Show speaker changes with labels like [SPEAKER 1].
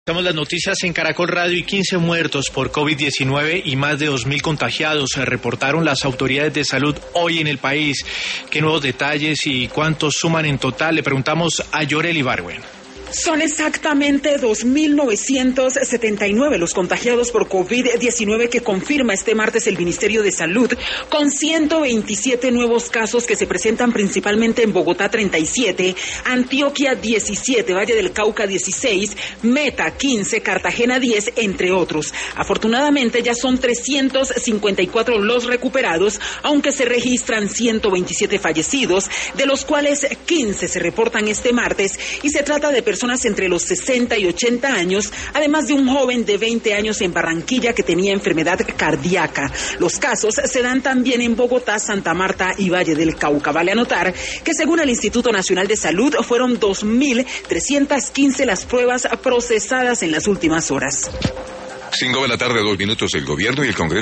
[SPEAKER 1] Estamos las noticias en Caracol Radio y 15 muertos por COVID-19 y más de 2.000 contagiados, se reportaron las autoridades de salud hoy en el país. ¿Qué nuevos detalles y cuántos suman en total? Le preguntamos a Yorel Ibargüen.
[SPEAKER 2] Son exactamente 2.979 los contagiados por COVID-19 que confirma este martes el Ministerio de Salud, con 127 nuevos casos que se presentan principalmente en Bogotá 37, Antioquia 17, Valle del Cauca 16, Meta 15, Cartagena 10, entre otros. Afortunadamente ya son 354 los recuperados, aunque se registran 127 fallecidos, de los cuales 15 se reportan este martes y se trata de personas entre los 60 y 80 años, además de un joven de 20 años en Barranquilla que tenía enfermedad cardíaca. Los casos se dan también en Bogotá, Santa Marta y Valle del Cauca. Vale anotar que según el Instituto Nacional de Salud fueron 2.315 las pruebas procesadas en las últimas horas.
[SPEAKER 3] 5 de la tarde, 2 minutos. El gobierno y el Congreso